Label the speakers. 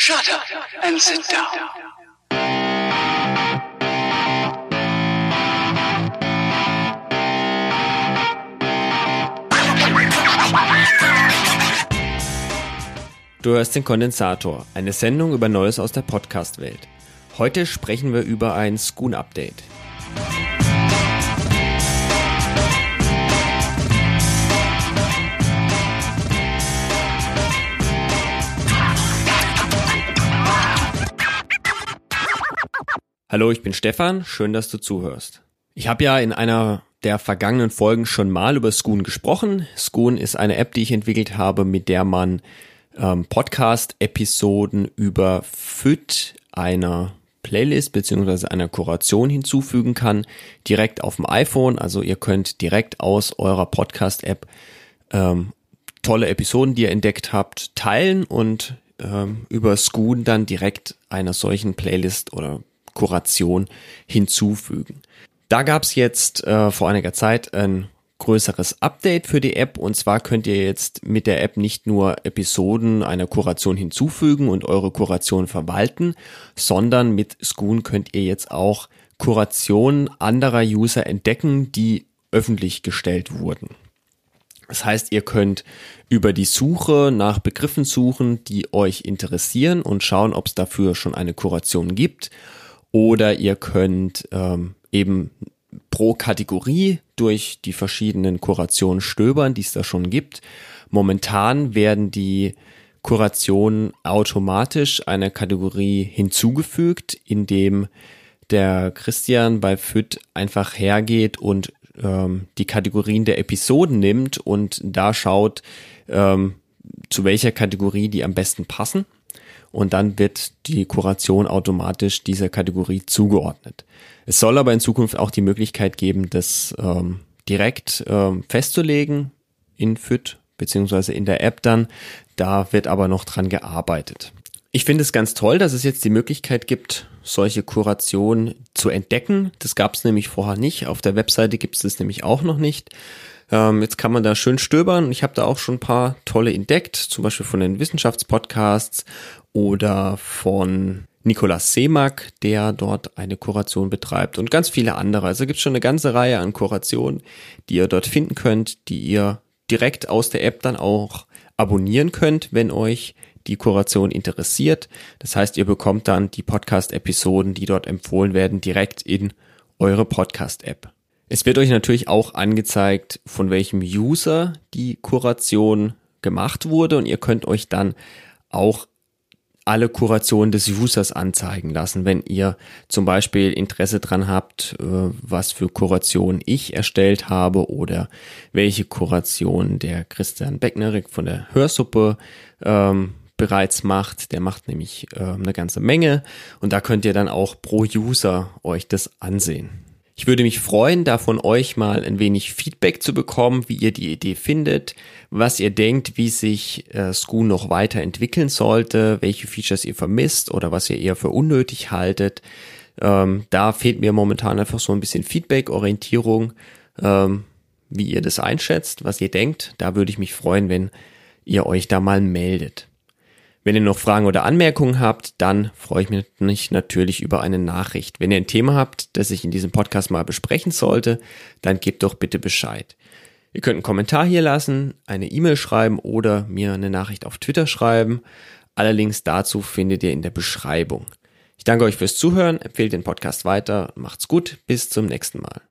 Speaker 1: Shut up and sit down.
Speaker 2: Du hörst den Kondensator, eine Sendung über Neues aus der Podcast-Welt. Heute sprechen wir über ein Skoon-Update. Hallo, ich bin Stefan, schön, dass du zuhörst. Ich habe ja in einer der vergangenen Folgen schon mal über Skoon gesprochen. Skoon ist eine App, die ich entwickelt habe, mit der man Podcast-Episoden über FYD einer Playlist bzw. einer Kuration hinzufügen kann, direkt auf dem iPhone. Also ihr könnt direkt aus eurer Podcast-App tolle Episoden, die ihr entdeckt habt, teilen und über Skoon dann direkt einer solchen Playlist oder Kuration hinzufügen. Da gab es jetzt vor einiger Zeit ein größeres Update für die App, und zwar könnt ihr jetzt mit der App nicht nur Episoden einer Kuration hinzufügen und eure Kuration verwalten, sondern mit Skoon könnt ihr jetzt auch Kurationen anderer User entdecken, die öffentlich gestellt wurden. Das heißt, ihr könnt über die Suche nach Begriffen suchen, die euch interessieren, und schauen, ob es dafür schon eine Kuration gibt, oder ihr könnt eben pro Kategorie durch die verschiedenen Kurationen stöbern, die es da schon gibt. Momentan werden die Kurationen automatisch einer Kategorie hinzugefügt, indem der Christian bei FYD einfach hergeht und die Kategorien der Episoden nimmt und da schaut, zu welcher Kategorie die am besten passen. Und dann wird die Kuration automatisch dieser Kategorie zugeordnet. Es soll aber in Zukunft auch die Möglichkeit geben, das direkt festzulegen in FYD beziehungsweise in der App dann. Da wird aber noch dran gearbeitet. Ich finde es ganz toll, dass es jetzt die Möglichkeit gibt, solche Kurationen zu entdecken. Das gab es nämlich vorher nicht. Auf der Webseite gibt es das nämlich auch noch nicht. Jetzt kann man da schön stöbern. Ich habe da auch schon ein paar tolle entdeckt, zum Beispiel von den Wissenschaftspodcasts oder von Nikolaus Seemack, der dort eine Kuration betreibt, und ganz viele andere. Also gibt es schon eine ganze Reihe an Kurationen, die ihr dort finden könnt, die ihr direkt aus der App dann auch abonnieren könnt, wenn euch die Kuration interessiert. Das heißt, ihr bekommt dann die Podcast-Episoden, die dort empfohlen werden, direkt in eure Podcast-App. Es wird euch natürlich auch angezeigt, von welchem User die Kuration gemacht wurde, und ihr könnt euch dann auch alle Kurationen des Users anzeigen lassen, wenn ihr zum Beispiel Interesse dran habt, was für Kuration ich erstellt habe oder welche Kuration der Christian Becknerik von der Hörsuppe bereits macht. Der macht nämlich eine ganze Menge, und da könnt ihr dann auch pro User euch das ansehen. Ich würde mich freuen, da von euch mal ein wenig Feedback zu bekommen, wie ihr die Idee findet, was ihr denkt, wie sich Skoon noch weiterentwickeln sollte, welche Features ihr vermisst oder was ihr eher für unnötig haltet. Da fehlt mir momentan einfach so ein bisschen Feedback, Orientierung, wie ihr das einschätzt, was ihr denkt. Da würde ich mich freuen, wenn ihr euch da mal meldet. Wenn ihr noch Fragen oder Anmerkungen habt, dann freue ich mich natürlich über eine Nachricht. Wenn ihr ein Thema habt, das ich in diesem Podcast mal besprechen sollte, dann gebt doch bitte Bescheid. Ihr könnt einen Kommentar hier lassen, eine E-Mail schreiben oder mir eine Nachricht auf Twitter schreiben. Alle Links dazu findet ihr in der Beschreibung. Ich danke euch fürs Zuhören, empfehlt den Podcast weiter, macht's gut, bis zum nächsten Mal.